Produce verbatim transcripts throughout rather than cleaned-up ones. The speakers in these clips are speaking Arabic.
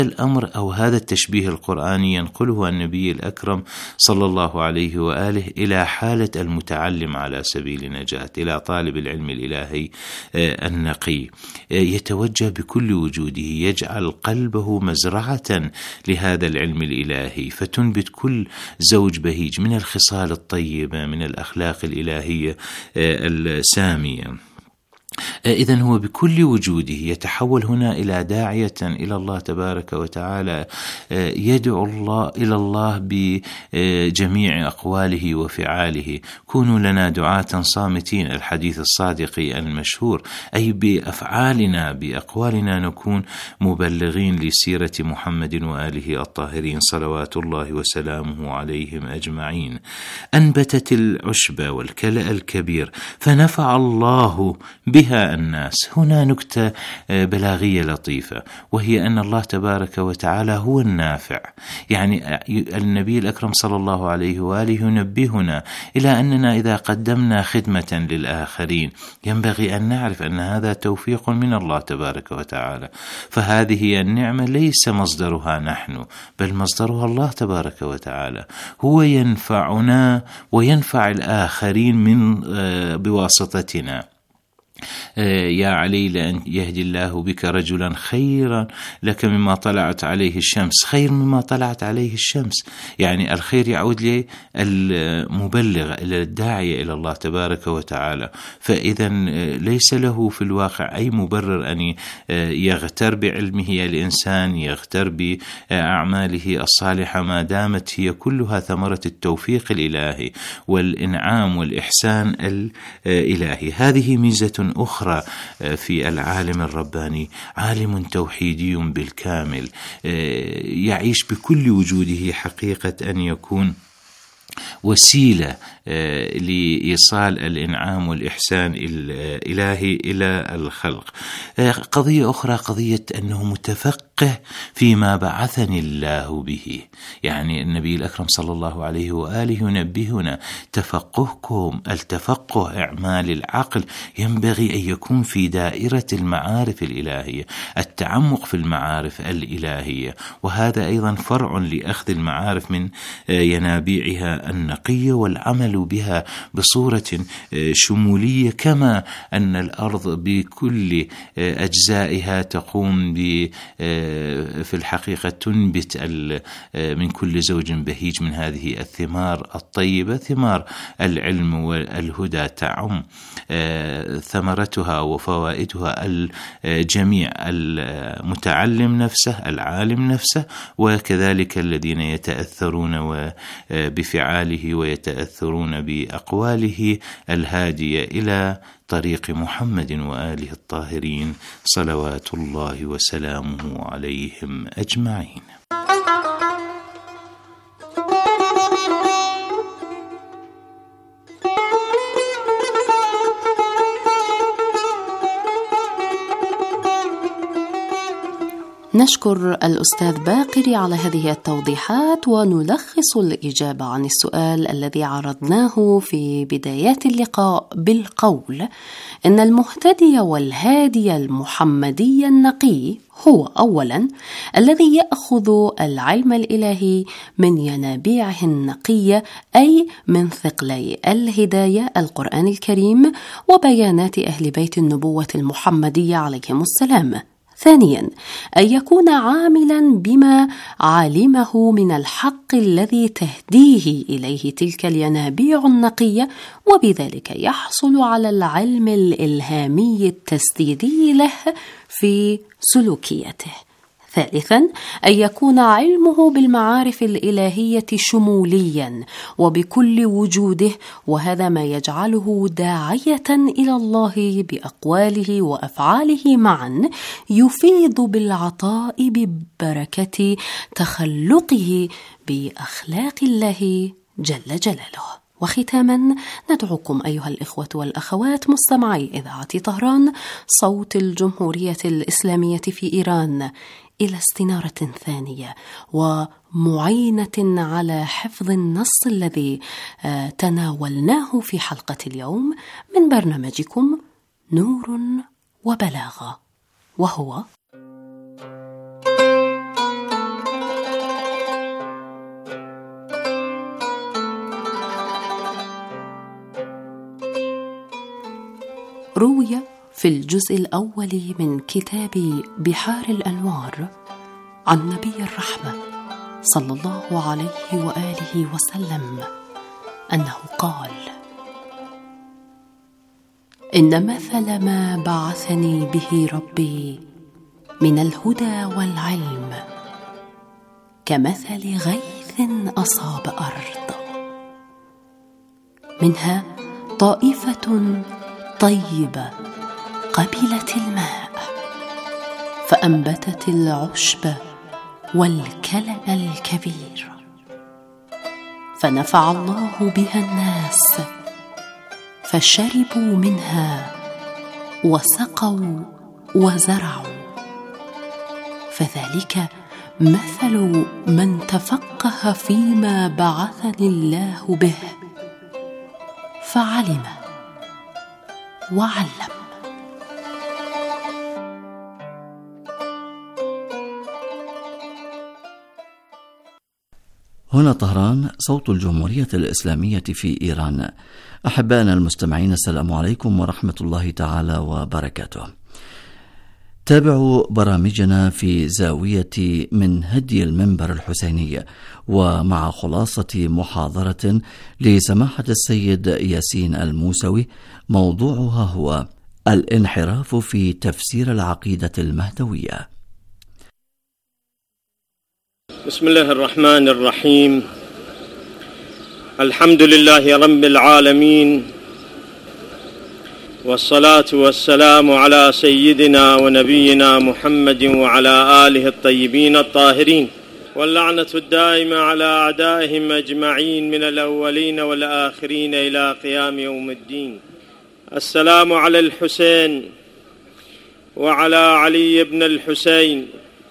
الأمر أو هذا التشبيه القرآني ينقله النبي الأكرم صلى الله عليه وآله إلى حالة المتعلم على سبيل النجاة، إلى طالب العلم الإلهي النقي، يتوجه بكل وجوده، يجعل قلبه مزرعة لهذا العلم الإلهي، فتنبت كل زوج بهيج من الخصال الطيبة، من الأخلاق الإلهية السامية. إذن هو بكل وجوده يتحول هنا إلى داعية إلى الله تبارك وتعالى، يدعو الله إلى الله بجميع أقواله وفعاله. كونوا لنا دعاة صامتين، الحديث الصادق المشهور، أي بأفعالنا بأقوالنا نكون مبلغين لسيرة محمد وآله الطاهرين صلوات الله وسلامه عليهم أجمعين. أنبتت العشب والكلأ الكبير فنفع الله بها الناس. هنا نكتة بلاغية لطيفة، وهي أن الله تبارك وتعالى هو النافع. يعني النبي الأكرم صلى الله عليه وآله ينبهنا إلى أننا إذا قدمنا خدمة للآخرين ينبغي أن نعرف أن هذا توفيق من الله تبارك وتعالى، فهذه النعمة ليس مصدرها نحن، بل مصدرها الله تبارك وتعالى. هو ينفعنا وينفع الآخرين من بواسطتنا. يا علي لأن يهدي الله بك رجلا خيرا لك مما طلعت عليه الشمس، خير مما طلعت عليه الشمس، يعني الخير يعود للمبلغ إلى الداعية إلى الله تبارك وتعالى. فإذا ليس له في الواقع أي مبرر أن يغتر بعلمه الإنسان، يغتر بأعماله الصالحة، ما دامت هي كلها ثمرة التوفيق الإلهي والإنعام والإحسان الإلهي. هذه ميزة أخرى في العالم الرباني، عالم توحيدي بالكامل، يعيش بكل وجوده حقيقة أن يكون وسيلة لإيصال الإنعام والإحسان الإلهي إلى الخلق. قضية أخرى قضية أنه متفقه فيما بعثني الله به، يعني النبي الأكرم صلى الله عليه وآله ينبهنا تفقهكم التفقه إعمال العقل ينبغي أن يكون في دائرة المعارف الإلهية، التعمق في المعارف الإلهية، وهذا أيضا فرع لأخذ المعارف من ينابيعها النقية والعمل بها بصورة شمولية، كما أن الأرض بكل أجزائها تقوم في الحقيقة تنبت من كل زوج بهيج من هذه الثمار الطيبة، ثمار العلم والهدى تعم ثمرتها وفوائدها الجميع، المتعلم نفسه، العالم نفسه، وكذلك الذين يتأثرون بفعاله ويتأثرون بأقواله الهادية إلى طريق محمد وآله الطاهرين صلوات الله وسلامه عليهم أجمعين. نشكر الأستاذ باقري على هذه التوضيحات، ونلخص الإجابة عن السؤال الذي عرضناه في بدايات اللقاء بالقول إن المهتدي والهادي المحمدي النقي هو أولا الذي يأخذ العلم الإلهي من ينابيعه النقية، أي من ثقلي الهداية القرآن الكريم وبيانات أهل بيت النبوة المحمدية عليهم السلام. ثانيا أن يكون عاملا بما علمه من الحق الذي تهديه إليه تلك الينابيع النقية، وبذلك يحصل على العلم الإلهامي التسديدي له في سلوكيته. ثالثا أن يكون علمه بالمعارف الإلهية شموليا وبكل وجوده، وهذا ما يجعله داعية إلى الله بأقواله وأفعاله معا، يفيض بالعطاء ببركة تخلقه بأخلاق الله جل جلاله. وختاما ندعوكم أيها الإخوة والأخوات مستمعي إذاعة طهران صوت الجمهورية الإسلامية في إيران إلى استنارة ثانية ومعينة على حفظ النص الذي تناولناه في حلقة اليوم من برنامجكم نور وبلاغة، وهو روي في الجزء الأول من كتاب بحار الأنوار عن نبي الرحمة صلى الله عليه وآله وسلم أنه قال: إن مثل ما بعثني به ربي من الهدى والعلم كمثل غيث أصاب أرض، منها طائفة طيبة قبلت الماء فأنبتت العشب والكلأ الكبير، فنفع الله بها الناس فشربوا منها وسقوا وزرعوا، فذلك مثل من تفقه فيما بعثني الله به فعلم وعلم. هنا طهران، صوت الجمهورية الإسلامية في إيران. أحبائنا المستمعين، السلام عليكم ورحمة الله تعالى وبركاته. تابعوا برامجنا في زاوية من هدي المنبر الحسيني، ومع خلاصة محاضرة لسماحة السيد ياسين الموسوي، موضوعها هو الانحراف في تفسير العقيدة المهدوية. بسم الله الرحمن الرحيم. الحمد لله رب العالمين، والصلاة والسلام على سيدنا ونبينا محمد وعلى آله الطيبين الطاهرين، واللعنة الدائمة على أعدائهم أجمعين من الأولين والآخرين إلى قيام يوم الدين. السلام على الحسين وعلى علي بن الحسين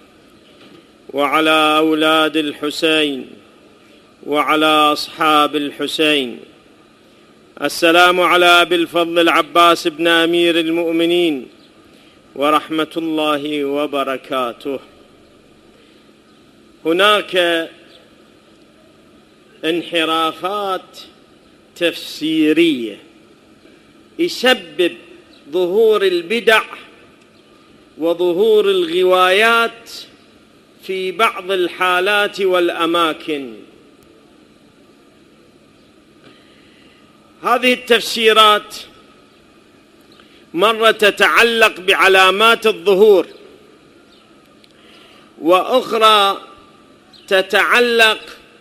وعلى أولاد الحسين وعلى أصحاب الحسين. السلام على أبي الفضل العباس بن أمير المؤمنين ورحمة الله وبركاته. هناك انحرافات تفسيرية يسبب ظهور البدع وظهور الغوايات في بعض الحالات والأماكن. هذه التفسيرات مرة تتعلق بعلامات الظهور، وأخرى تتعلق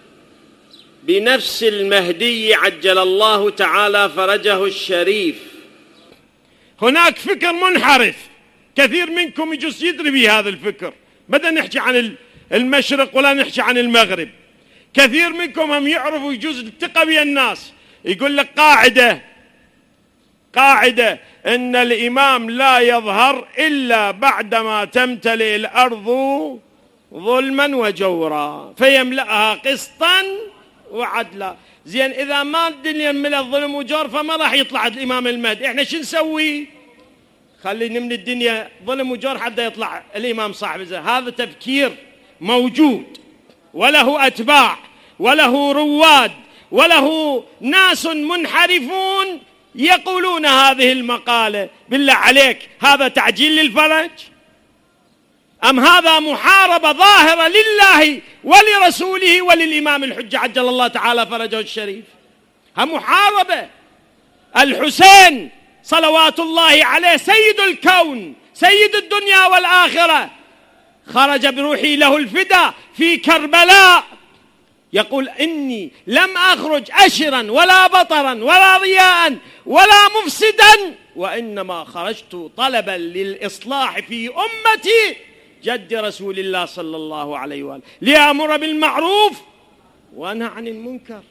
بنفس المهدي عجل الله تعالى فرجه الشريف. هناك فكر منحرف كثير منكم يجوز يدري بهذا الفكر، بدنا نحكي عن المشرق ولا نحكي عن المغرب. كثير منكم هم يعرفوا يجوز الثقة بين الناس، يقول لك قاعدة قاعدة إن الإمام لا يظهر إلا بعدما تمتلئ الأرض ظلما وجورا فيملأها قسطا وعدلا. زين، إذا ما الدنيا ملأ ظلم وجور فما راح يطلع الإمام المهدي. إحنا شو نسوي؟ خلينا من الدنيا ظلم وجور حتى يطلع الإمام صاحب الزمان. هذا تفكير موجود وله أتباع وله رواد وله ناس منحرفون يقولون هذه المقالة. بالله عليك، هذا تعجيل للفرج أم هذا محاربة ظاهرة لله ولرسوله وللإمام الحجة عجل الله تعالى فرجه الشريف؟ هم محاربة. الحسين صلوات الله عليه سيد الكون سيد الدنيا والآخرة، خرج بروحي له الفدا في كربلاء يقول: إني لم أخرج أشرا ولا بطرا ولا ضياء ولا مفسدا، وإنما خرجت طلبا للإصلاح في أمتي جد رسول الله صلى الله عليه وآله، ليأمر بالمعروف وأنهى عن المنكر.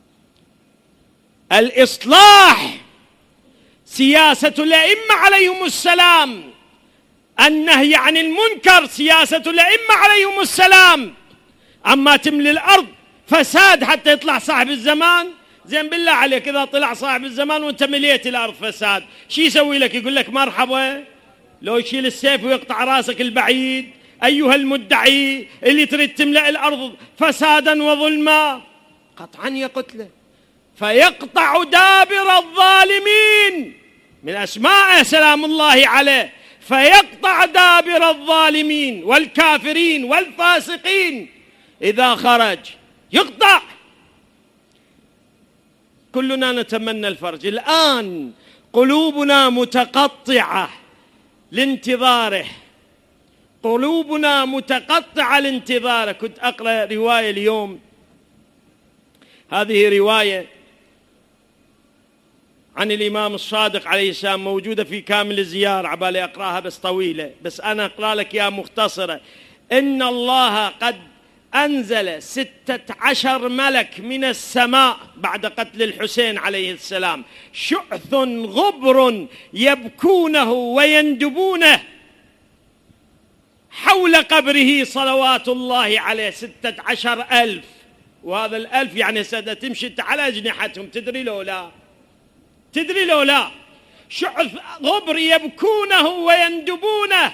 الإصلاح سياسة الأئمة عليهم السلام، النهي عن المنكر سياسة الأئمة عليهم السلام. أما تملي الأرض فساد حتى يطلع صاحب الزمان، زين بالله عليك إذا طلع صاحب الزمان وانت مليت الأرض فساد، شي يسوي لك؟ يقول لك مرحبا، لو يشيل السيف ويقطع راسك البعيد أيها المدعي اللي تريد تملأ الأرض فسادا وظلما، قطعا يقتله فيقطع دابر الظالمين من أسمائه سلام الله عليه، فيقطع دابر الظالمين والكافرين والفاسقين إذا خرج، يقطع. كلنا نتمنى الفرج. الآن قلوبنا متقطعة لانتظاره، قلوبنا متقطعة لانتظاره. كنت أقرأ رواية اليوم، هذه رواية عن الإمام الصادق عليه السلام، موجودة في كامل الزيار، عبالي أقرأها بس طويلة، بس أنا أقرأ لك يا مختصرة. إن الله قد أنزل ستة عشر ملك من السماء بعد قتل الحسين عليه السلام، شعث غبر يبكونه ويندبونه حول قبره صلوات الله عليه. ستة عشر ألف، وهذا الألف يعني سادة تمشي على أجنحتهم. تدري لو لا؟ تدري لو لا؟ شعث غبر يبكونه ويندبونه.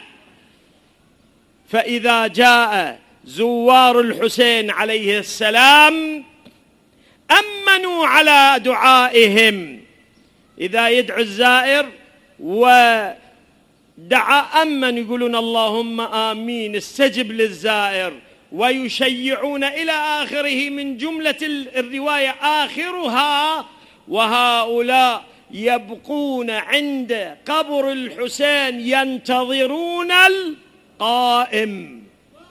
فإذا جاء زوار الحسين عليه السلام أمنوا على دعائهم. إذا يدعو الزائر ودعا أمن، يقولون اللهم آمين، استجب للزائر، ويشيعون إلى آخره. من جملة الرواية آخرها: وهؤلاء يبقون عند قبر الحسين ينتظرون القائم.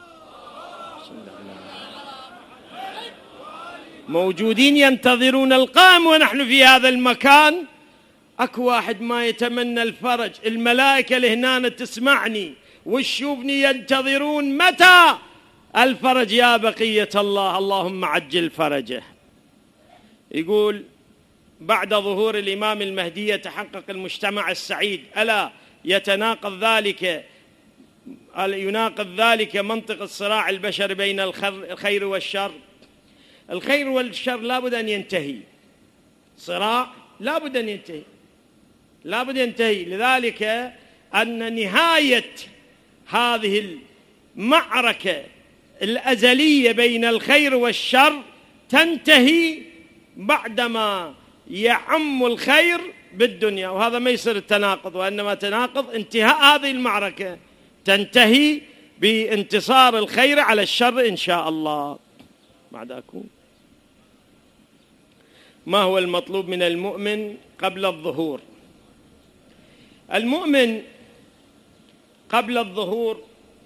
موجودين ينتظرون القائم ونحن في هذا المكان. أكو واحد ما يتمنى الفرج؟ الملائكة اللي هنا تسمعني وتشوفني ينتظرون متى الفرج يا بقية الله، اللهم عجل فرجه. يقول: بعد ظهور الإمام المهدي يتحقق المجتمع السعيد. ألا يتناقض ذلك يناقض ذلك منطق الصراع البشري بين الخير والشر؟ الخير والشر لابد أن ينتهي، صراع لابد أن ينتهي، لابد أن ينتهي. لذلك أن نهاية هذه المعركة الأزلية بين الخير والشر تنتهي بعدما يعم الخير بالدنيا، وهذا ما يصير التناقض، وإنما تناقض انتهاء هذه المعركة تنتهي بانتصار الخير على الشر إن شاء الله. بعدكم ما هو المطلوب من المؤمن قبل الظهور؟ المؤمن قبل الظهور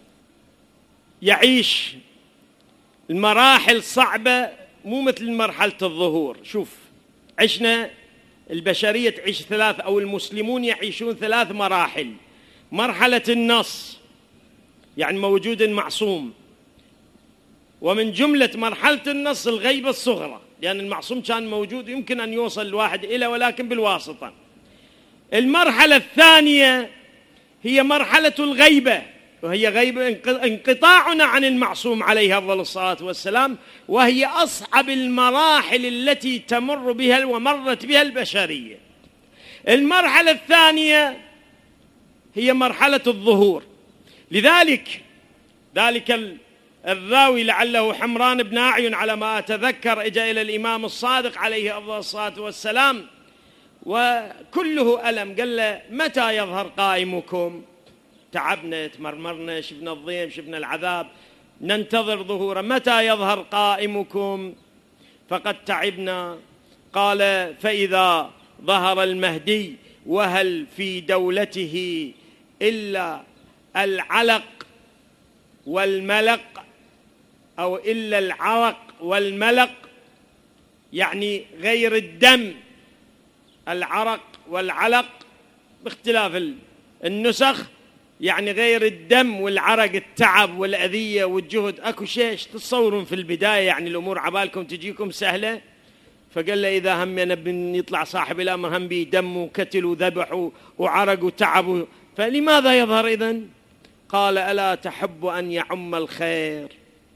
يعيش المراحل صعبة، مو مثل مرحلة الظهور. شوف، عشنا البشرية تعيش ثلاث، أو المسلمون يعيشون ثلاث مراحل. مرحلة النص، يعني موجود معصوم، ومن جملة مرحلة النص الغيبة الصغرى، لأن المعصوم كان موجود يمكن أن يوصل الواحد إلى، ولكن بالواسطة. المرحلة الثانية هي مرحلة الغيبة، وهي غيبة انقطاعنا عن المعصوم عليه أفضل الصلاة والسلام، وهي أصعب المراحل التي تمر بها ومرت بها البشرية. المرحلة الثانية هي مرحلة الظهور. لذلك ذلك الراوي لعله حمران بن أعين على ما أتذكر اجى إلى الإمام الصادق عليه أفضل الصلاة والسلام وكله ألم، قال له: متى يظهر قائمكم؟ تعبنا، تمرمرنا، شفنا الضيم، شفنا العذاب، ننتظر ظهوره، متى يظهر قائمكم؟ فقد تعبنا. قال: فإذا ظهر المهدي وهل في دولته إلا العلق والملق، أو إلا العرق والملق، يعني غير الدم، العرق والعلق باختلاف النسخ، يعني غير الدم والعرق، التعب والأذية والجهد. أكو شيء تتصورون في البداية يعني الأمور عبالكم تجيكم سهلة؟ فقال له: إذا همنا بن يطلع صاحب الأمر هم بي دم وكتل وذبح وعرق وتعب، فلماذا يظهر إذن؟ قال: ألا تحب أن يعم الخير؟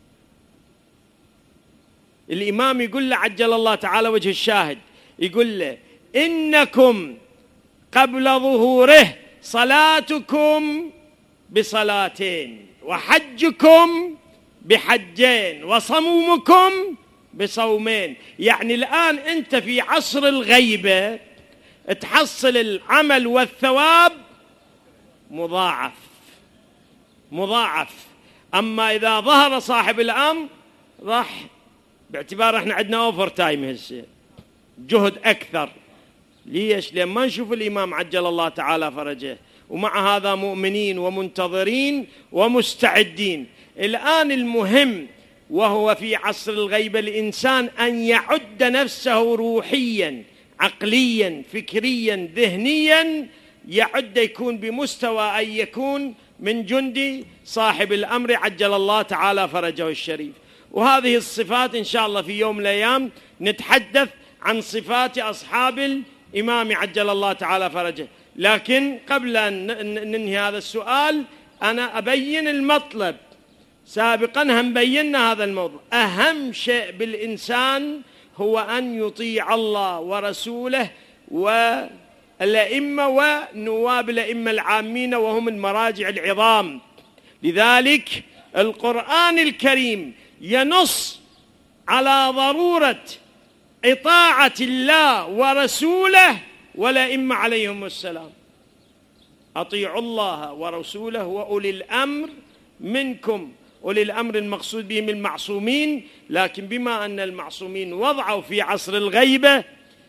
الإمام يقول له عجل الله تعالى وجه الشاهد، يقول له: إنكم قبل ظهوره صلاتكم بصلاتين، وحجكم بحجين، وصومكم بصومين. يعني الآن أنت في عصر الغيبة تحصل العمل والثواب مضاعف مضاعف. أما إذا ظهر صاحب الأمر راح باعتبار احنا عندنا اوفر تايم هسه جهد أكثر. ليش؟ لأن ما نشوف الإمام عجل الله تعالى فرجه، ومع هذا مؤمنين ومنتظرين ومستعدين. الآن المهم وهو في عصر الغيبة الإنسان أن يعد نفسه روحيا عقليا فكريا ذهنيا، يعد يكون بمستوى أن يكون من جندي صاحب الأمر عجل الله تعالى فرجه الشريف. وهذه الصفات إن شاء الله في يوم من الأيام نتحدث عن صفات أصحاب الإمام عجل الله تعالى فرجه. لكن قبل أن ننهي هذا السؤال أنا أبين المطلب. سابقا هم بينا هذا الموضوع. أهم شيء بالإنسان هو أن يطيع الله ورسوله والأئمة ونواب الأئمة العامين وهم المراجع العظام. لذلك القرآن الكريم ينص على ضرورة إطاعة الله ورسوله والأئمة عليهم السلام. أطيعوا الله ورسوله وأولي الأمر منكم. أولي الأمر المقصود بهم المعصومين، لكن بما أن المعصومين وضعوا في عصر الغيبة،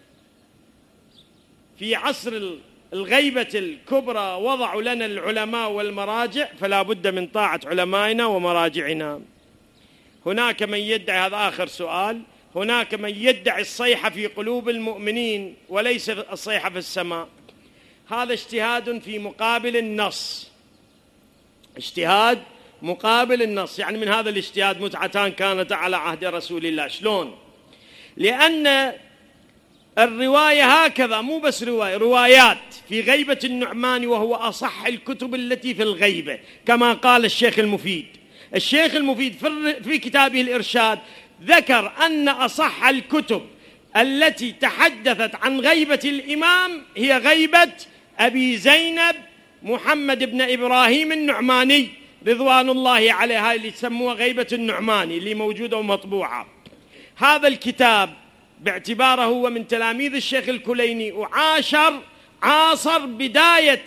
في عصر الغيبة الكبرى وضعوا لنا العلماء والمراجع، فلا بد من طاعة علمائنا ومراجعنا. هناك من يدعي، هذا آخر سؤال، هناك من يدعي الصيحة في قلوب المؤمنين وليس الصيحة في السماء. هذا اجتهاد في مقابل النص، اجتهاد مقابل النص. يعني من هذا الاجتهاد متعتان كانت على عهد رسول الله. شلون؟ لأن الرواية هكذا، مو بس رواية، روايات في غيبة النعمان، وهو أصح الكتب التي في الغيبة كما قال الشيخ المفيد. الشيخ المفيد في كتابه الإرشاد ذكر أن أصح الكتب التي تحدثت عن غيبة الإمام هي غيبة أبي زينب محمد بن إبراهيم النعماني رضوان الله عليه، هاي اللي يسموها غيبة النعماني اللي موجودة ومطبوعة. هذا الكتاب باعتباره هو من تلاميذ الشيخ الكليني وعاشر عاصر بداية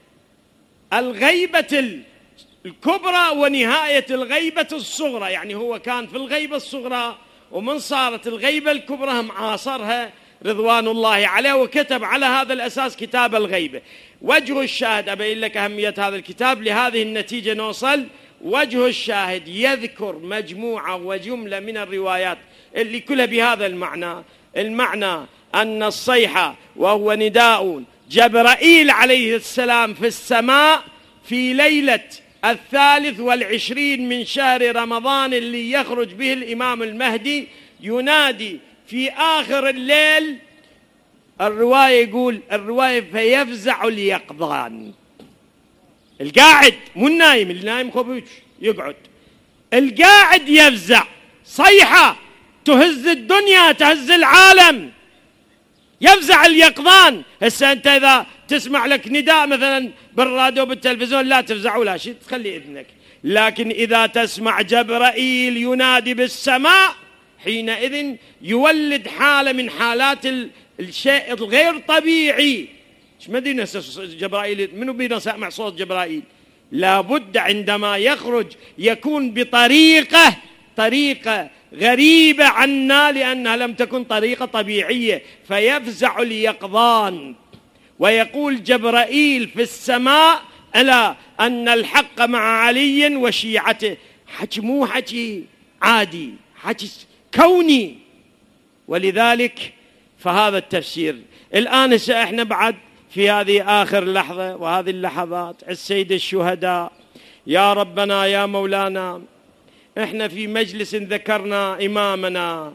الغيبة الكبرى ونهاية الغيبة الصغرى. يعني هو كان في الغيبة الصغرى ومن صارت الغيبة الكبرى هم عاصرها رضوان الله عليه، وكتب على هذا الأساس كتاب الغيبة. وجه الشاهد، أبين لك أهمية هذا الكتاب لهذه النتيجة نوصل. وجه الشاهد يذكر مجموعة وجملة من الروايات اللي كلها بهذا المعنى. المعنى أن الصيحة وهو نداء جبرائيل عليه السلام في السماء في ليلة الثالث والعشرين من شهر رمضان اللي يخرج به الإمام المهدي، ينادي في آخر الليل. الرواية يقول الرواية فيفزع اليقظان، القاعد مو النايم، النايم خبوش يقعد، القاعد يفزع. صيحة تهز الدنيا تهز العالم، يفزع اليقظان. هسه أنت إذا تسمع لك نداء مثلا بالراديو بالتلفزيون لا تفزع ولا شيء، تخلي إذنك. لكن إذا تسمع جبرائيل ينادي بالسماء حينئذ يولد حالة من حالات الشيء الغير طبيعي. ايش ما دينا جبرائيل، منو بينا سمع صوت جبرائيل؟ لابد عندما يخرج يكون بطريقة طريقة غريبة عنا، لأنها لم تكن طريقة طبيعية. فيفزع اليقظان ويقول جبرائيل في السماء ألا أن الحق مع علي وشيعته. حكي مو حكي عادي، حكي كوني. ولذلك فهذا التفسير. الآن احنا بعد في هذه آخر لحظة وهذه اللحظات السيد الشهداء، يا ربنا يا مولانا، احنا في مجلس ذكرنا إمامنا،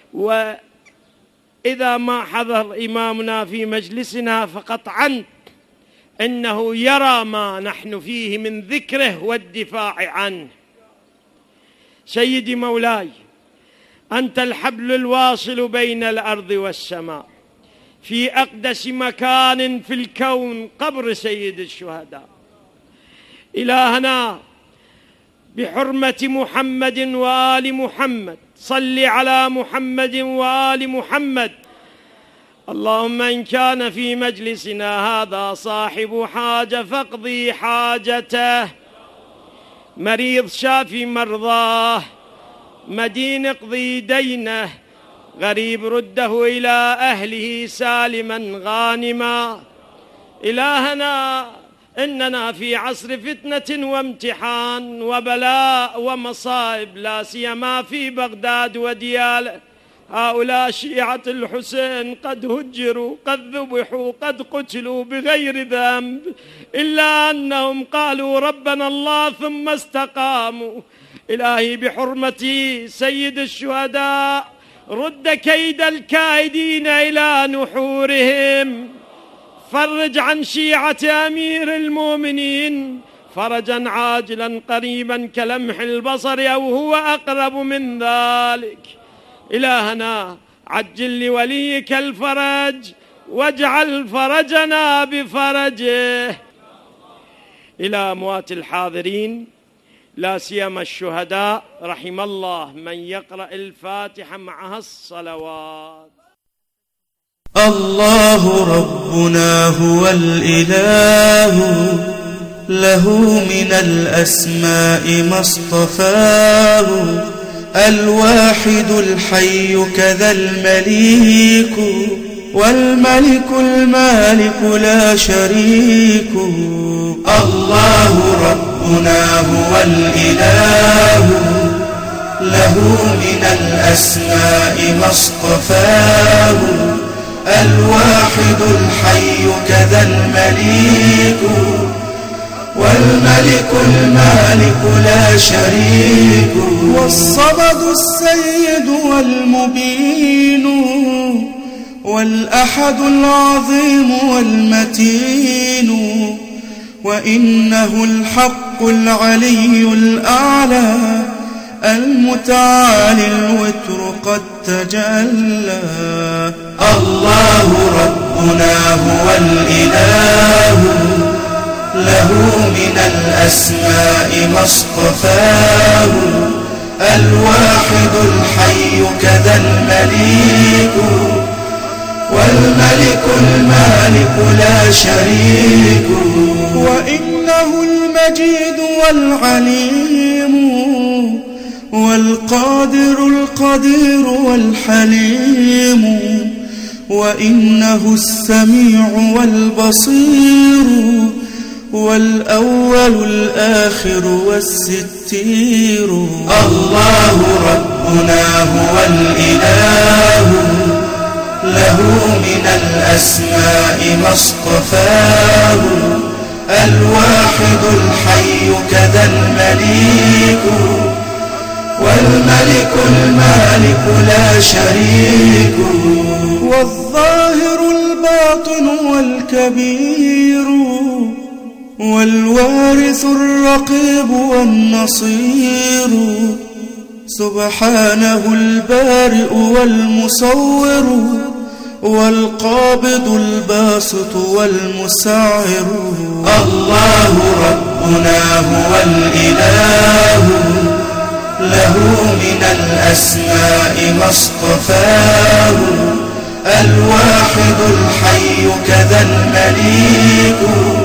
وإذا ما حضر إمامنا في مجلسنا فقطعا إنه يرى ما نحن فيه من ذكره والدفاع عنه. سيدي مولاي، أنت الحبل الواصل بين الأرض والسماء، في أقدس مكان في الكون قبر سيد الشهداء. إلهنا بحرمة محمد وآل محمد صل على محمد وآل محمد. اللهم إن كان في مجلسنا هذا صاحب حاجة فاقضي حاجته، مريض شافي مرضاه، مدين اقضي دينه، غريب رده إلى أهله سالما غانما. إلهنا إننا في عصر فتنة وامتحان وبلاء ومصائب، لا سيما في بغداد ودياله. هؤلاء شيعة الحسين قد هجروا، قد ذبحوا، قد قتلوا بغير ذنب، إلا أنهم قالوا ربنا الله ثم استقاموا. إلهي بحرمة سيد الشهداء رد كيد الكائدين إلى نحورهم، فرج عن شيعة أمير المؤمنين فرجا عاجلا قريبا كلمح البصر أو هو أقرب من ذلك. إلهنا عجل لوليك الفرج واجعل فرجنا بفرجه. إلى أموات الحاضرين لا سيما الشهداء، رحم الله من يقرأ الفاتحة معها الصلوات. الله ربنا هو الإله، له من الأسماء ما اصطفاه، الواحد الحي كذا المليك، والملك المالك لا شريك. الله ربنا هو الإله، له من الأسماء ما اصطفاه، الواحد الحي كذا المليك، والملك المالك لا شريك. والصمد السيد والمبين، والأحد العظيم والمتين، وإنه الحق العلي الأعلى، المتعالي الوتر قد تجلى. الله ربنا هو الإله، له من الأسماء ما اصطفاه، الواحد الحي كذا المليك، والملك المالك لا شريك. وإنه المجيد والعليم، والقادر القدير والحليم، وإنه السميع والبصير، والأول الآخر والستير. الله ربنا هو الإله، له من الأسماء ما اصطفاه، الواحد الحي كذا المليك، والملك المالك لا شريك. والظاهر الباطن والكبير، والوارث الرقيب والنصير، سبحانه البارئ والمصور، والقابض الباسط والمسعر. الله ربنا هو الإله، له من الأسماء ما اصطفاه، الواحد الحي كذا المليك،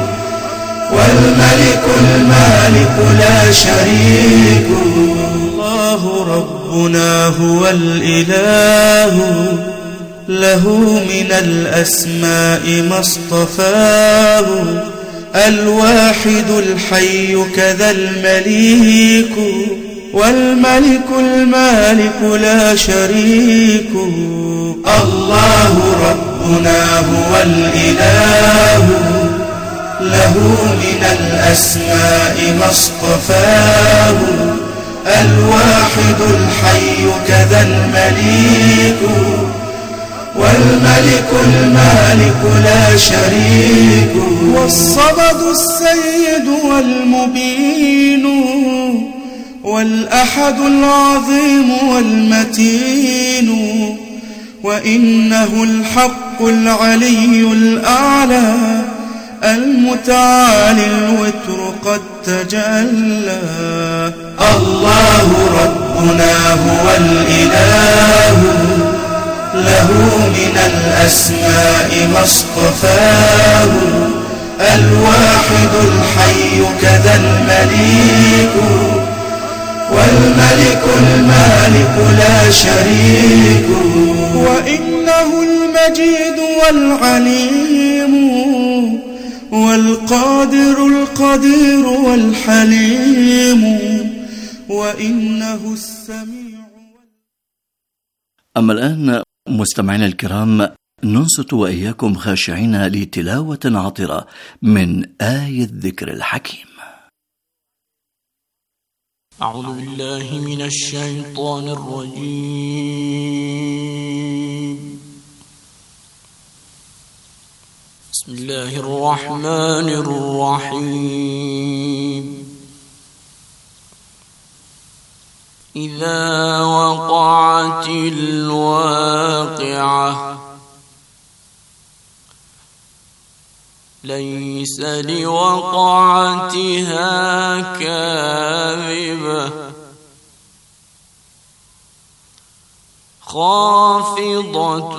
والملك المالك لا شريك. الله ربنا هو الإله، له من الأسماء ما اصطفاه، الواحد الحي كذا المليك، والملك المالك لا شريك. الله ربنا هو الإله، له من الأسماء ما اصطفاه، الواحد الحي كذا المليك، والملك المالك لا شريك. والصمد السيد والمبين، والأحد العظيم والمتين، وإنه الحق العلي الأعلى، المتعالي الوتر قد تجلى. الله ربنا هو الإله، له من الأسماء ما اصطفاه، الواحد الحي كذا المليك، والملك المالك لا شريك. وإنه المجيد والعليم، والقادر القدير والحليم، وإنه السميع. أما الآن مستمعينا الكرام، ننصت وإياكم خاشعين لتلاوة عطرة من آية الذكر الحكيم. أعوذ بالله من الشيطان الرجيم. بسم الله الرحمن الرحيم. إذا وقعت الواقعة ليس لوقعتها كاذبة خافضة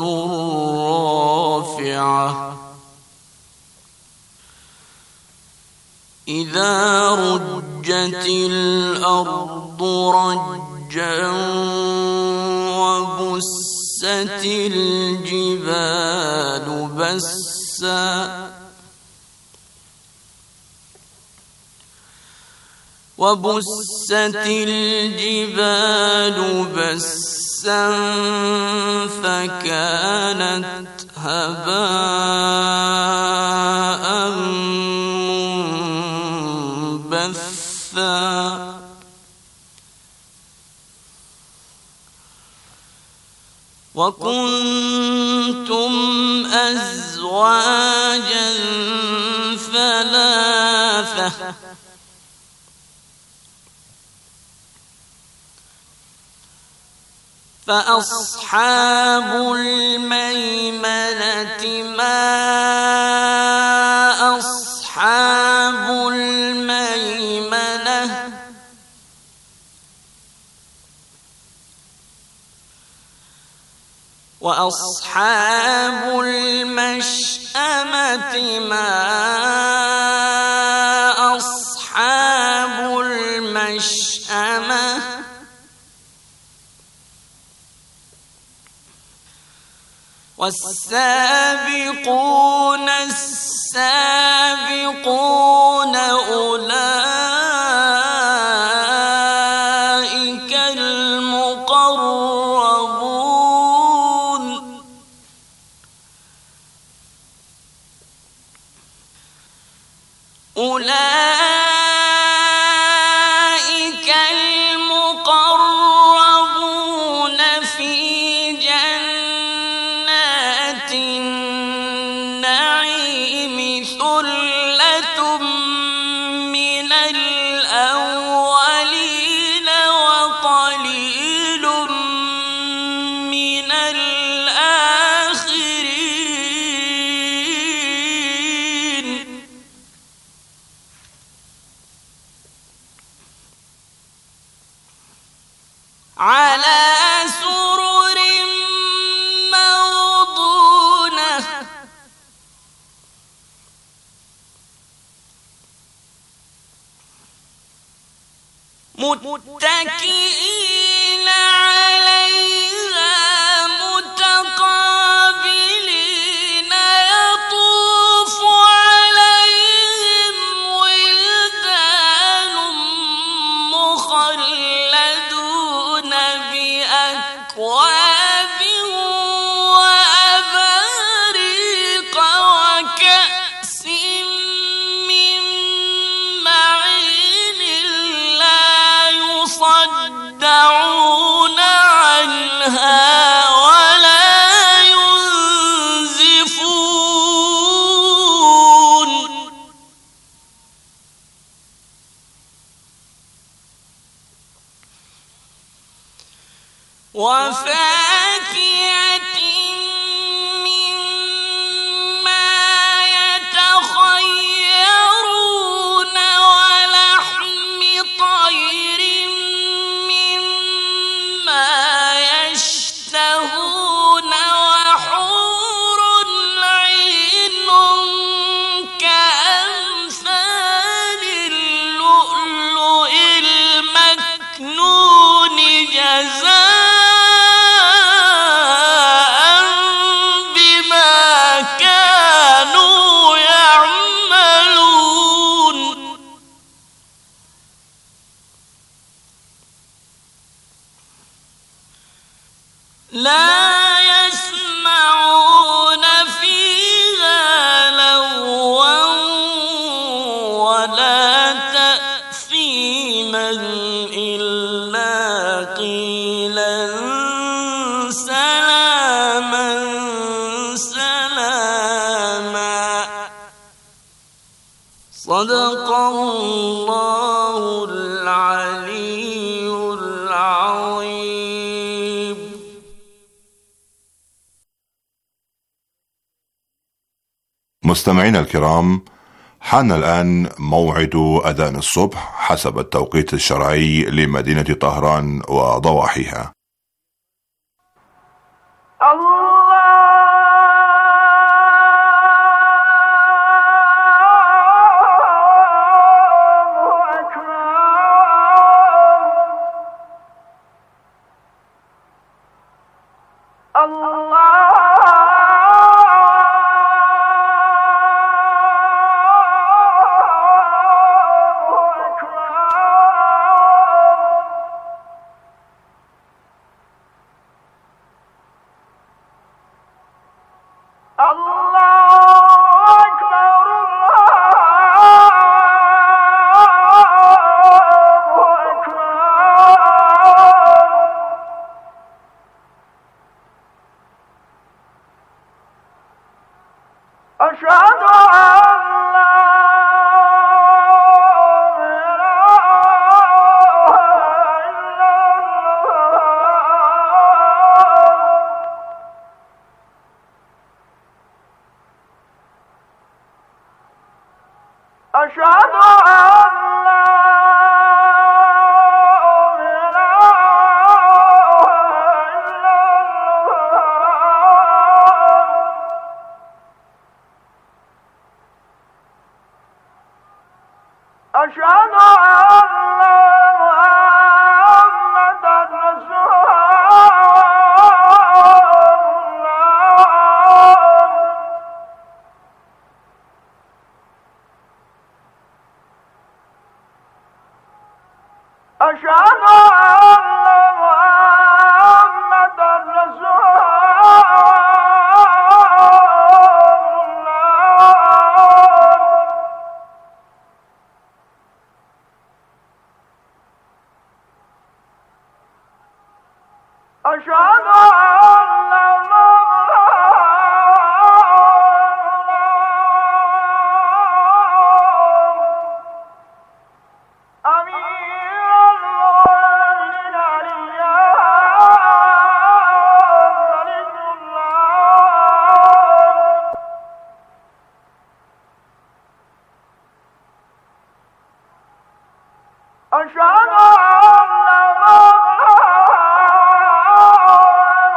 رافعة إذا رجت الأرض رجا وبست الجبال بسا وبست الجبال بسا فكانت هباء منبثا وكنتم أزواجا ثلاثة فأصحاب الميمنة ما أصحاب الميمنة وأصحاب المشأمة ما أصحاب المشأمة والسابقون السابقون أولئك المقربون أولئك المقربون في النعيم ثلة من الأولين وقليل من الآخرين على سرر موضونة متكئين عليها متقابلين يطوف عليهم ولدان مخلدون بأكواب وأباريق وكأس من معين لا يصدعون عنها ولا ينزفون وفاكهة مما يتخيرون ولحم طير مما يشتهون لا يسمعون فيها لغوا ولا تأثيما إلا قيلا سلاما سلاما. صدق الله العلي العظيم. مستمعينا الكرام، حان الآن موعد أذان الصبح حسب التوقيت الشرعي لمدينة طهران وضواحيها. أشهد أن لا إله إلا الله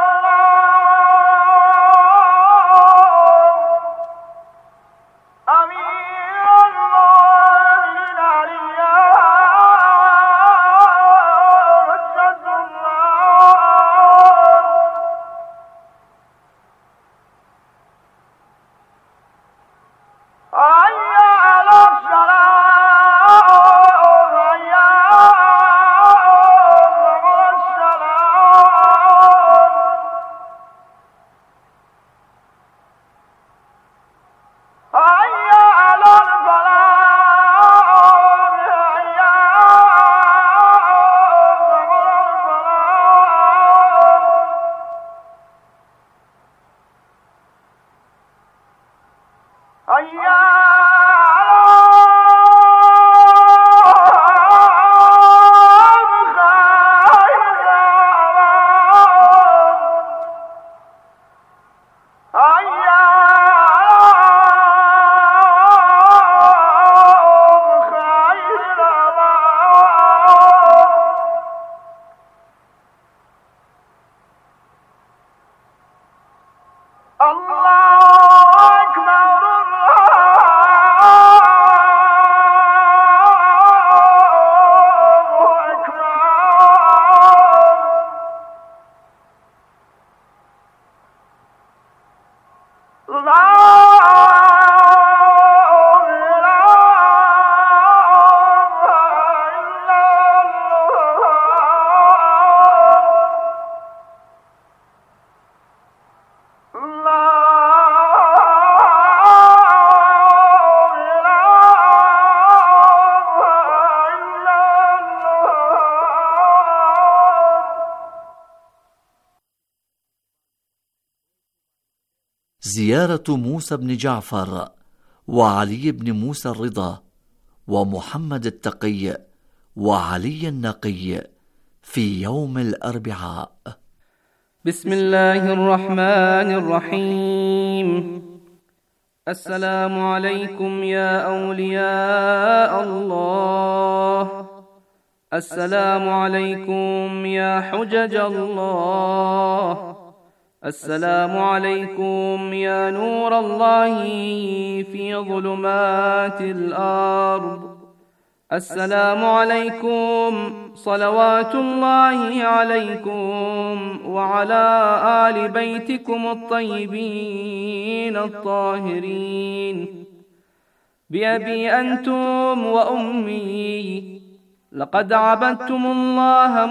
زيارة موسى بن جعفر وعلي بن موسى الرضا ومحمد التقي وعلي النقي في يوم الأربعاء. بسم الله الرحمن الرحيم. السلام عليكم يا أولياء الله، السلام عليكم يا حجج الله، السلام عليكم يا نور الله في ظلمات الأرض، السلام عليكم صلوات الله عليكم وعلى آل بيتكم الطيبين الطاهرين. بأبي أنتم وأمي لقد عبدتم الله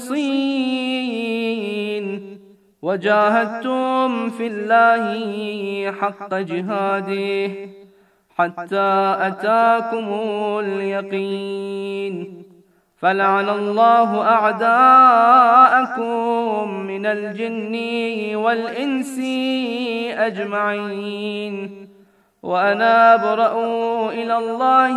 مخلصين وجاهدتم في الله حق جهاده حتى أتاكم اليقين. فلعن الله أعداءكم من الجن والإنس أجمعين، وأنا أبرأ إلى الله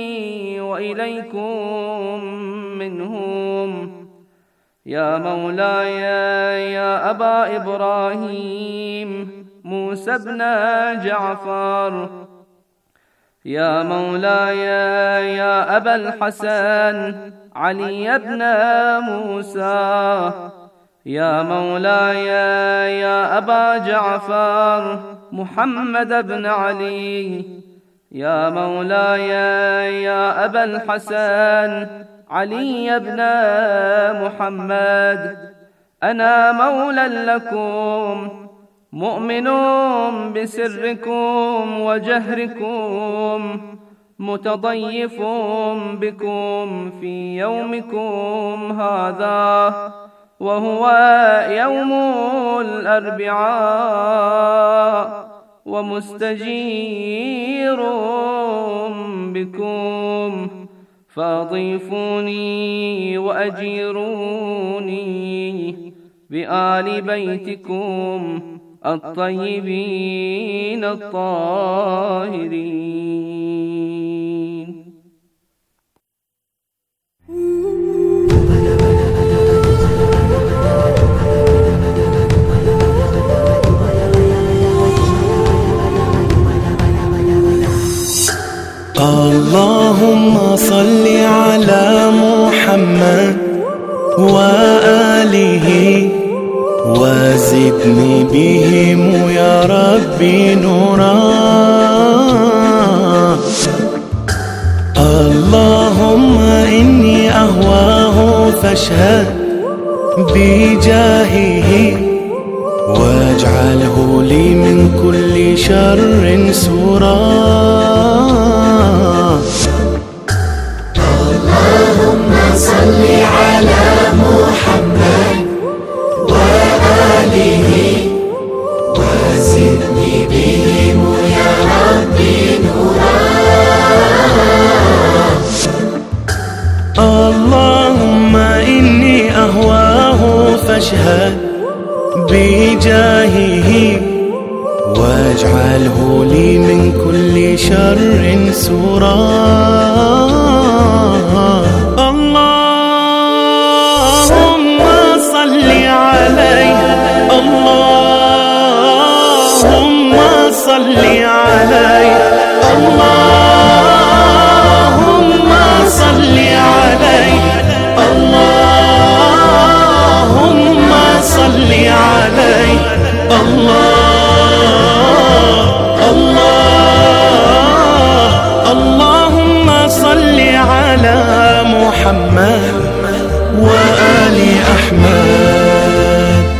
وإليكم منهم. يا مولاي يا أبا إبراهيم موسى بن جعفر، يا مولاي يا أبا الحسن علي بن موسى، يا مولاي يا أبا جعفر محمد بن علي، يا مولاي يا أبا الحسن علي بن محمد. أنا مولى لكم مؤمن بسركم وجهركم، متضيف بكم في يومكم هذا وهو يوم الأربعاء، ومستجير بكم، فأضيفوني وأجيروني بآل بيتكم الطيبين الطاهرين. اللهم صل على محمد وآله وزدني بهم يا ربي نورا. اللهم إني أهواه فاشهد بجاهه واجعله لي من كل شر سورا. اللهم صل على محمد وآله وزدني بهم يا ربي نورا. اللهم إني أهواه فاشهد بجاهه واجعله لي من كل شر سورا. اللهم صل عليه، اللهم صل عليه، اللهم صل عليه، اللهم صل عليه، الله الله اللهم صل على محمد وآل أحمد.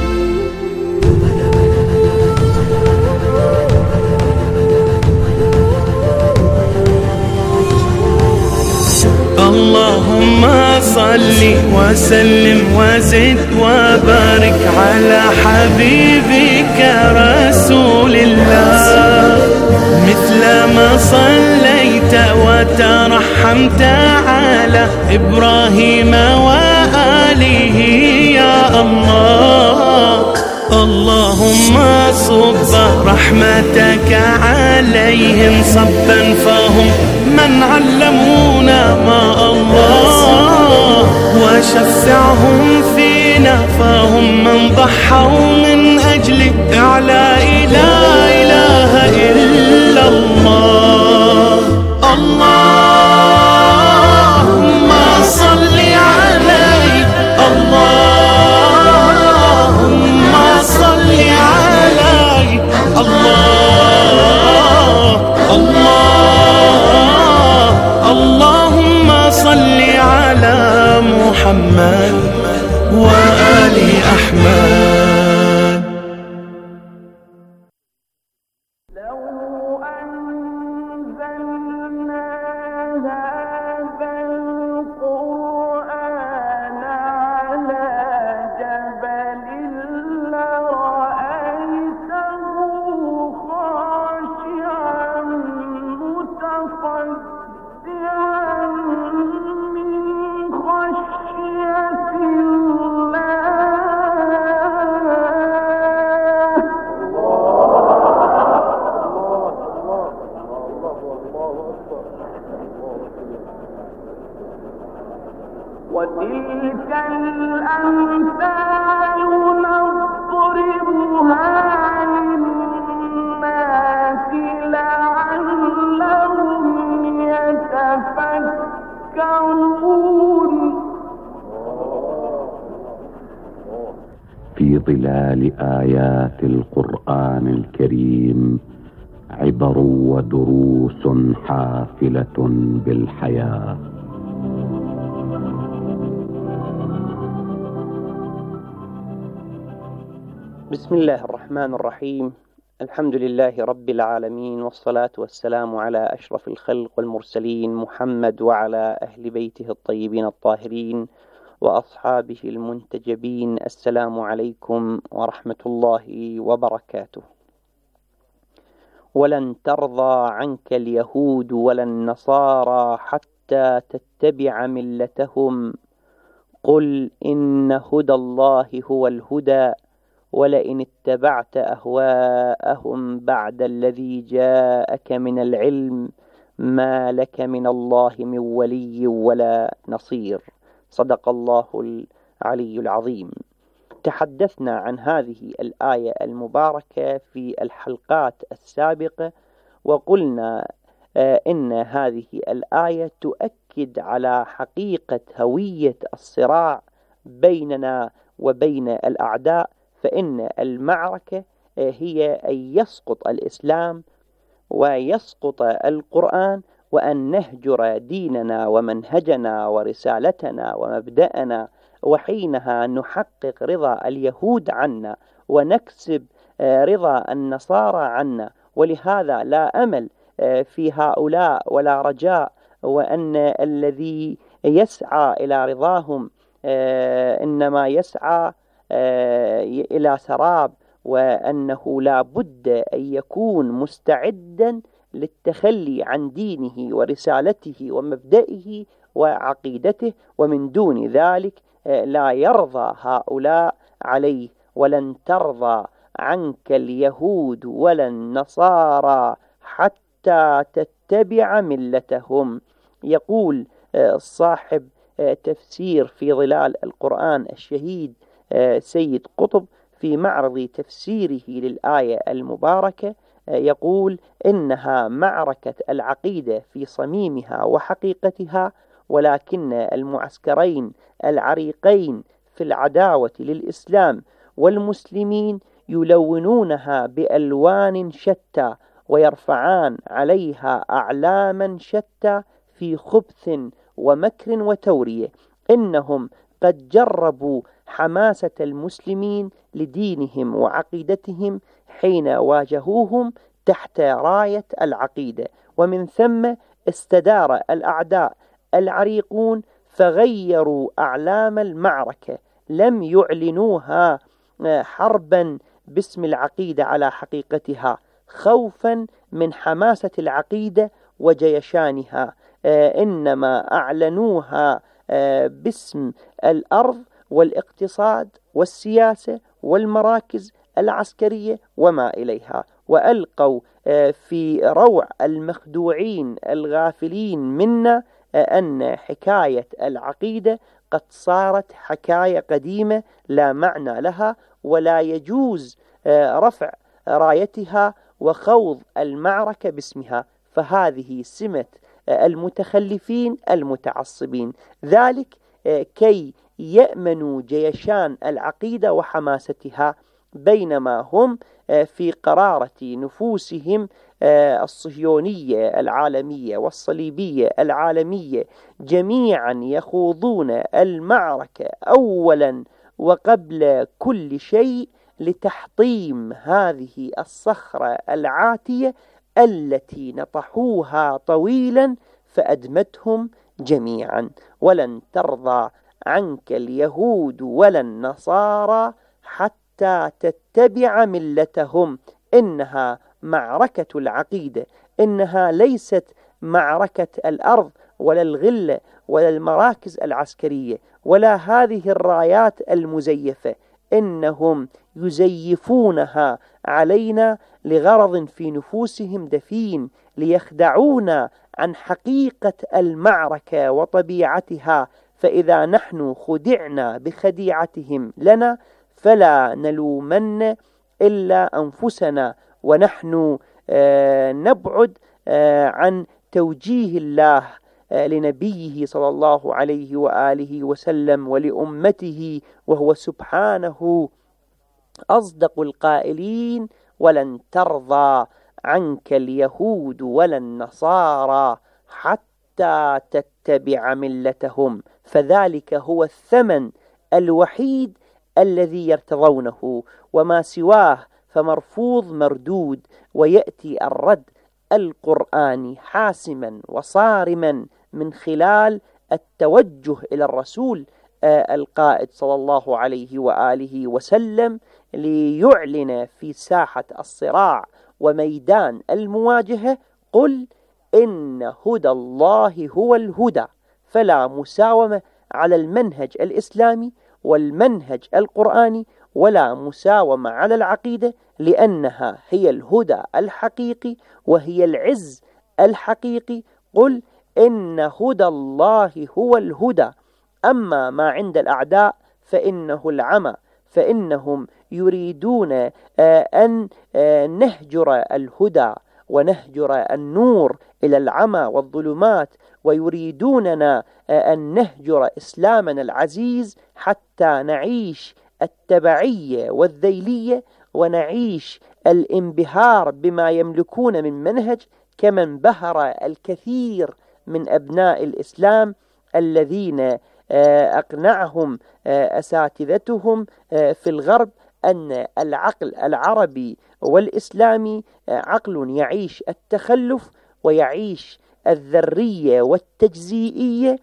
اللهم صل وسلم وزد وبارك على حبيبك رسول الله، مثل ما صليت وترحمت على إبراهيم وآله يا الله. اللهم صب رحمتك عليهم صبا فهم من علمونا ما الله، وشفعهم فينا فهم من ضحوا من أجل إعلاء لا إله إلا الله. اللهم صل عليه، اللهم صل عليه، الله الله اللهم صل على محمد وآل أحمد. وتلك الأمثال نضربها للناس لعلهم يتفكرون. في ظلال آيات القرآن الكريم عبر ودروس حافلة بالحياة. بسم الله الرحمن الرحيم. الحمد لله رب العالمين، والصلاة والسلام على أشرف الخلق والمرسلين محمد وعلى أهل بيته الطيبين الطاهرين وأصحابه المنتجبين. السلام عليكم ورحمة الله وبركاته. ولن ترضى عنك اليهود ولا النصارى حتى تتبع ملتهم، قل إن هدى الله هو الهدى ولئن اتبعت أهواءهم بعد الذي جاءك من العلم ما لك من الله من ولي ولا نصير. صدق الله العلي العظيم. تحدثنا عن هذه الآية المباركة في الحلقات السابقة، وقلنا إن هذه الآية تؤكد على حقيقة هوية الصراع بيننا وبين الأعداء، فإن المعركة هي أن يسقط الإسلام ويسقط القرآن، وأن نهجر ديننا ومنهجنا ورسالتنا ومبدأنا، وحينها نحقق رضا اليهود عنا ونكسب رضا النصارى عنا. ولهذا لا أمل في هؤلاء ولا رجاء، وأن الذي يسعى إلى رضاهم إنما يسعى إلى سراب، وأنه لا بد أن يكون مستعدا للتخلي عن دينه ورسالته ومبدئه وعقيدته، ومن دون ذلك لا يرضى هؤلاء عليه. ولن ترضى عنك اليهود ولا النصارى حتى تتبع ملتهم. يقول صاحب تفسير في ظلال القرآن الشهيد سيد قطب في معرض تفسيره للآية المباركة، يقول إنها معركة العقيدة في صميمها وحقيقتها، ولكن المعسكرين العريقين في العداوة للإسلام والمسلمين يلونونها بألوان شتى، ويرفعان عليها أعلاما شتى في خبث ومكر وتورية. إنهم قد جربوا حماسة المسلمين لدينهم وعقيدتهم حين واجهوهم تحت راية العقيدة، ومن ثم استدار الأعداء العريقون فغيروا أعلام المعركة، لم يعلنوها حربا باسم العقيدة على حقيقتها، خوفا من حماسة العقيدة وجيشانها، إنما أعلنوها باسم الأرض والاقتصاد والسياسة والمراكز العسكرية وما إليها. وألقوا في روع المخدوعين الغافلين منا أن حكاية العقيدة قد صارت حكاية قديمة لا معنى لها، ولا يجوز رفع رايتها وخوض المعركة باسمها، فهذه سمة المتخلفين المتعصبين، ذلك كي يأمنوا جيشان العقيدة وحماستها، بينما هم في قرارة نفوسهم الصهيونية العالمية والصليبية العالمية جميعا يخوضون المعركة أولا وقبل كل شيء لتحطيم هذه الصخرة العاتية التي نطحوها طويلا فأدمتهم جميعا. ولن ترضى عنك اليهود ولا النصارى حتى تتبع ملتهم. إنها معركة العقيدة، إنها ليست معركة الأرض ولا الغلة ولا المراكز العسكرية ولا هذه الرايات المزيفة، إنهم يزيفونها علينا لغرض في نفوسهم دفين، ليخدعونا عن حقيقة المعركة وطبيعتها. فإذا نحن خدعنا بخديعتهم لنا فلا نلومن إلا أنفسنا، ونحن آه نبعد آه عن توجيه الله آه لنبيه صلى الله عليه وآله وسلم ولأمته، وهو سبحانه أصدق القائلين: ولن ترضى عنك اليهود ولا النصارى حتى تتبع ملتهم. فذلك هو الثمن الوحيد الذي يرتضونه، وما سواه فمرفوض مردود. ويأتي الرد القرآني حاسما وصارما من خلال التوجه إلى الرسول القائد صلى الله عليه وآله وسلم ليعلن في ساحة الصراع وميدان المواجهة: قل إن هدى الله هو الهدى. فلا مساومة على المنهج الإسلامي والمنهج القرآني، ولا مساومة على العقيدة، لأنها هي الهدى الحقيقي وهي العز الحقيقي. قل إن هدى الله هو الهدى. أما ما عند الأعداء فإنه العمى، فإنهم يريدون أن نهجر الهدى ونهجر النور إلى العمى والظلمات، ويريدوننا أن نهجر إسلامنا العزيز حتى نعيش التبعية والذيلية ونعيش الانبهار بما يملكون من منهج، كما انبهر الكثير من أبناء الإسلام الذين أقنعهم أساتذتهم في الغرب أن العقل العربي والإسلامي عقل يعيش التخلف ويعيش الذرية والتجزئية،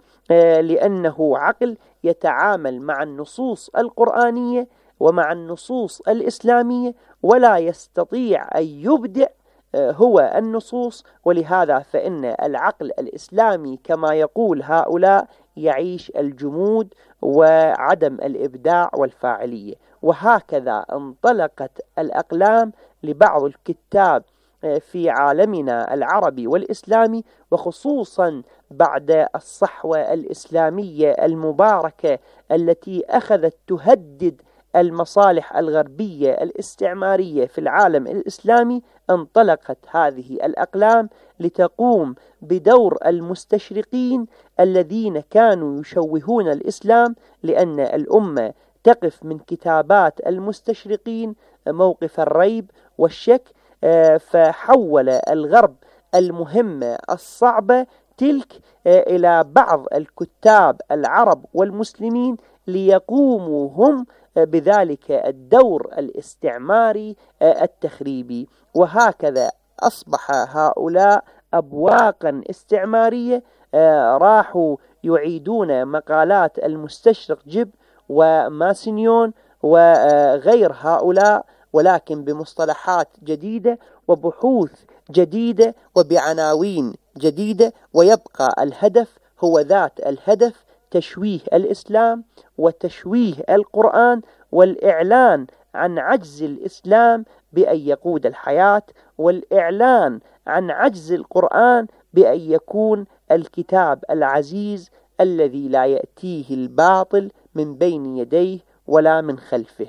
لأنه عقل يتعامل مع النصوص القرآنية ومع النصوص الإسلامية ولا يستطيع أن يبدع هو النصوص. ولهذا فإن العقل الإسلامي كما يقول هؤلاء يعيش الجمود وعدم الإبداع والفاعلية. وهكذا انطلقت الأقلام لبعض الكتاب في عالمنا العربي والإسلامي، وخصوصا بعد الصحوة الإسلامية المباركة التي أخذت تهدد المصالح الغربية الاستعمارية في العالم الإسلامي. انطلقت هذه الأقلام لتقوم بدور المستشرقين الذين كانوا يشوهون الإسلام، لأن الأمة تقف من كتابات المستشرقين موقف الريب والشك، فحول الغرب المهمة الصعبة تلك إلى بعض الكتاب العرب والمسلمين ليقوموا هم بذلك الدور الاستعماري التخريبي. وهكذا أصبح هؤلاء أبواقا استعمارية راحوا يعيدون مقالات المستشرق جيب وماسينيون وغير هؤلاء، ولكن بمصطلحات جديدة وبحوث جديدة وبعناوين جديدة، ويبقى الهدف هو ذات الهدف: تشويه الإسلام وتشويه القرآن والإعلان عن عجز الإسلام بأن يقود الحياة، والإعلان عن عجز القرآن بأن يكون الكتاب العزيز الذي لا يأتيه الباطل من بين يديه ولا من خلفه.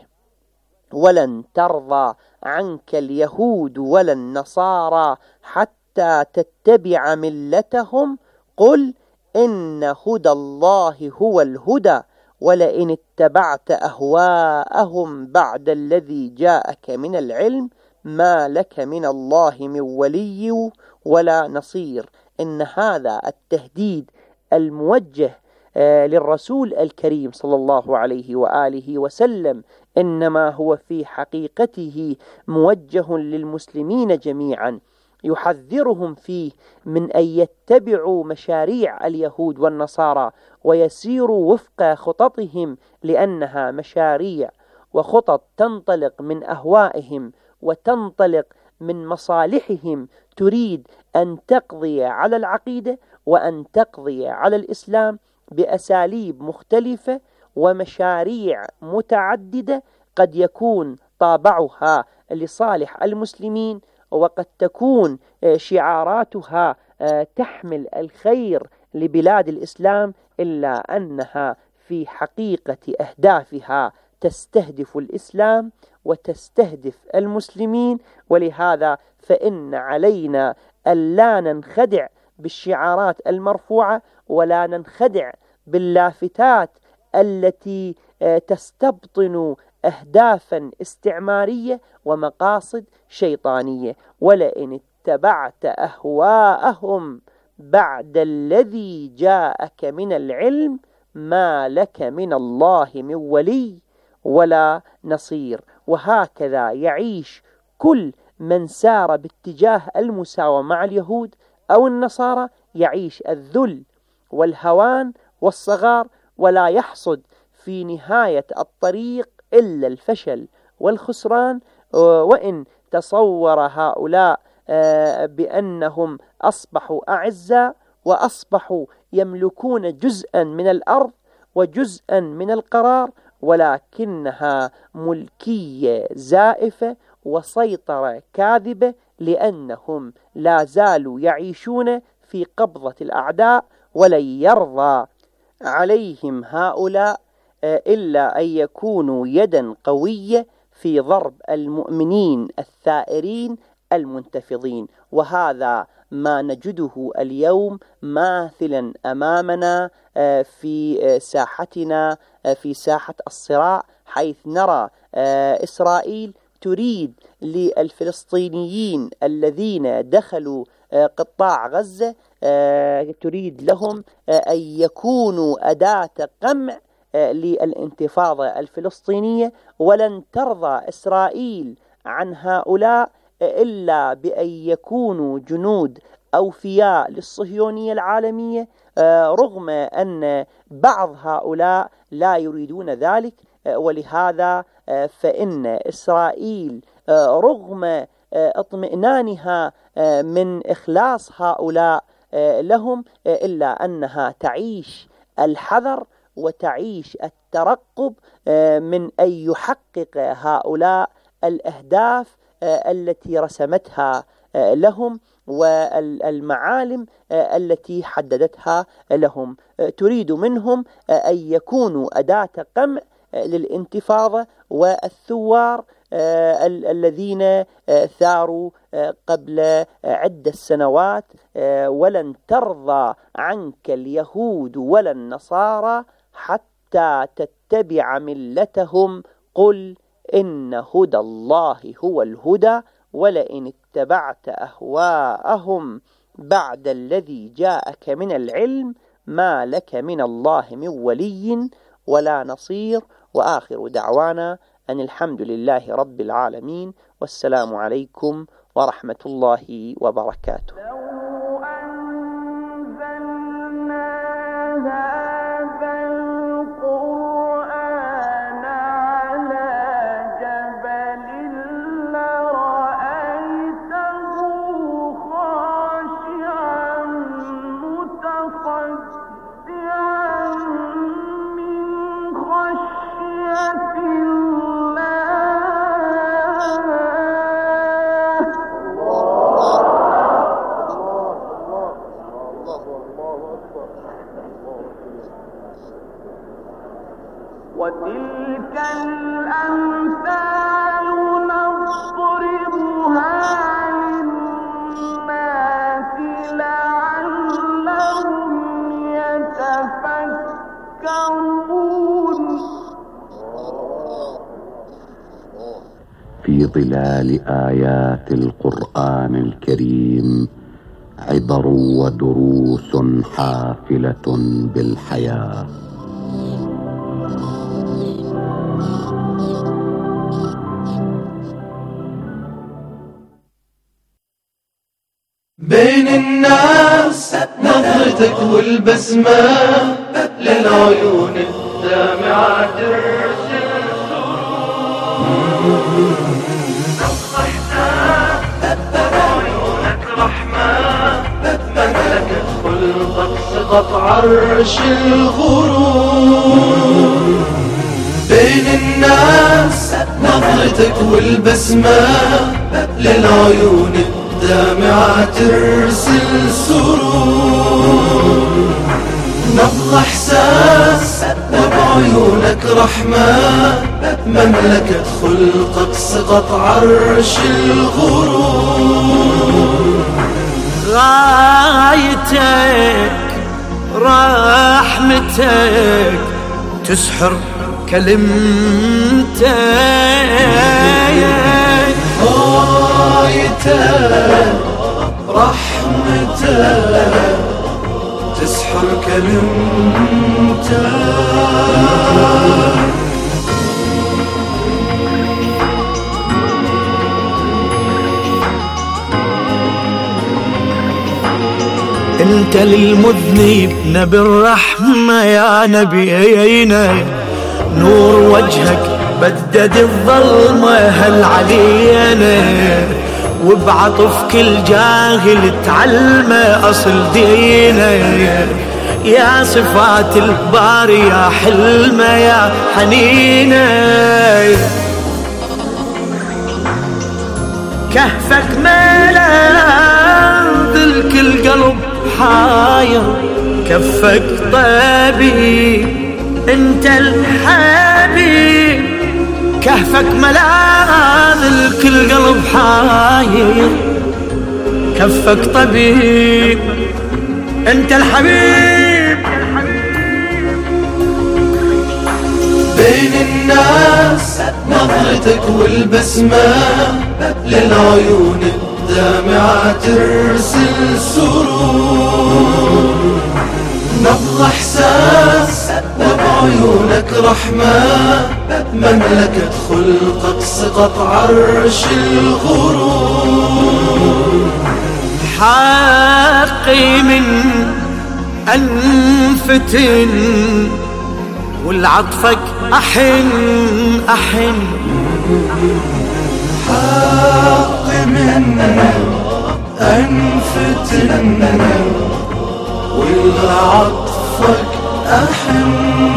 ولن ترضى عنك اليهود ولا النصارى حتى تتبع ملتهم، قل إن هدى الله هو الهدى ولئن اتبعت أهواءهم بعد الذي جاءك من العلم ما لك من الله من ولي ولا نصير. إن هذا التهديد الموجه للرسول الكريم صلى الله عليه وآله وسلم إنما هو في حقيقته موجه للمسلمين جميعا، يحذرهم فيه من أن يتبعوا مشاريع اليهود والنصارى ويسيروا وفق خططهم، لأنها مشاريع وخطط تنطلق من أهوائهم وتنطلق من مصالحهم، تريد أن تقضي على العقيدة وأن تقضي على الإسلام بأساليب مختلفة ومشاريع متعددة، قد يكون طابعها لصالح المسلمين وقد تكون شعاراتها تحمل الخير لبلاد الإسلام، إلا أنها في حقيقة أهدافها تستهدف الإسلام وتستهدف المسلمين. ولهذا فإن علينا ألا ننخدع بالشعارات المرفوعة ولا ننخدع باللافتات التي تستبطن أهدافا استعمارية ومقاصد شيطانية. ولئن اتبعت أهواءهم بعد الذي جاءك من العلم ما لك من الله من ولي ولا نصير. وهكذا يعيش كل من سار باتجاه المساواة مع اليهود أو النصارى، يعيش الذل والهوان والصغار، ولا يحصد في نهاية الطريق إلا الفشل والخسران. وإن تصور هؤلاء بأنهم أصبحوا أعزاء وأصبحوا يملكون جزءا من الأرض وجزءا من القرار، ولكنها ملكية زائفة وسيطرة كاذبة، لأنهم لا زالوا يعيشون في قبضة الأعداء، ولن يرضى عليهم هؤلاء إلا أن يكونوا يدا قوية في ضرب المؤمنين الثائرين المنتفضين. وهذا ما نجده اليوم ماثلا أمامنا في ساحتنا، في ساحة الصراع، حيث نرى إسرائيل تريد للفلسطينيين الذين دخلوا قطاع غزة، تريد لهم أن يكونوا أداة قمع للانتفاضة الفلسطينية، ولن ترضى إسرائيل عن هؤلاء إلا بأن يكونوا جنود أوفياء للصهيونية العالمية، رغم أن بعض هؤلاء لا يريدون ذلك. ولهذا فإن إسرائيل رغم اطمئنانها من إخلاص هؤلاء لهم إلا أنها تعيش الحذر وتعيش الترقب من أن يحقق هؤلاء الأهداف التي رسمتها لهم والمعالم التي حددتها لهم. تريد منهم أن يكونوا أداة قمع للانتفاضة والثوار الذين ثاروا قبل عدة سنوات. ولن ترضى عنك اليهود ولا النصارى حتى تتبع ملتهم، قل إن هدى الله هو الهدى ولئن اتبعت أهواءهم بعد الذي جاءك من العلم ما لك من الله من ولي ولا نصير. وآخر دعوانا أن الحمد لله رب العالمين، والسلام عليكم ورحمة الله وبركاته. الله وفي ظلال آيات القرآن الكريم عبر ودروس حافلة بالحياة. بين الناس نظرتك والبسمة للعيون الدامعة ترسل عيونك رحمة مملكة خلقك سقط عرش الغرور. بين الناس نظرتك والبسمة للعيون الدامعة ترسل سرور. نبض احساس وبعيونك رحمة مملكة خلقك سقط عرش الغرور. غايتك رحمتك تسحر كلمتك. غايتك رحمتك تسحر كلمتك. انت للمذنب نبي الرحمة يا نبينا. نور وجهك بدد الظلمة هل علينا. وبعطف كل جاهل تعلمه أصل دينا. يا صفات الباري يا حلمه يا حنينه. كهفك ملاذ الكل قلب حاير. كفك طبيب انت الحبيب. كهفك ملاذ الكل قلب حاير. كفك طبيب انت الحبيب. بين الناس نظرتك والبسمة للعيون الدامعة ترسل سرور. نبض احساس وبعيونك رحمة مملكة خلقك سقط عرش الغرور. حقي من أنفتن والعطفك أحن أحن. حقي من أنفتن والعطفك أحن.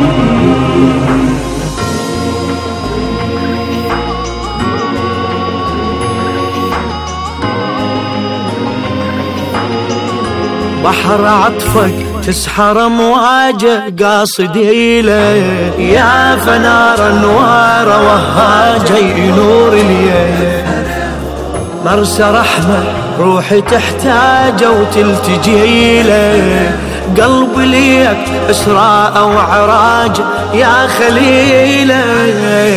بحر عطفك تسحر مواجه قاصدي له. يا فنار انوار وهاجه نور الليل. مرسى رحمه روحي تحتاجه وتلتجي له. قلبي ليك اسراء وعراج يا خليله.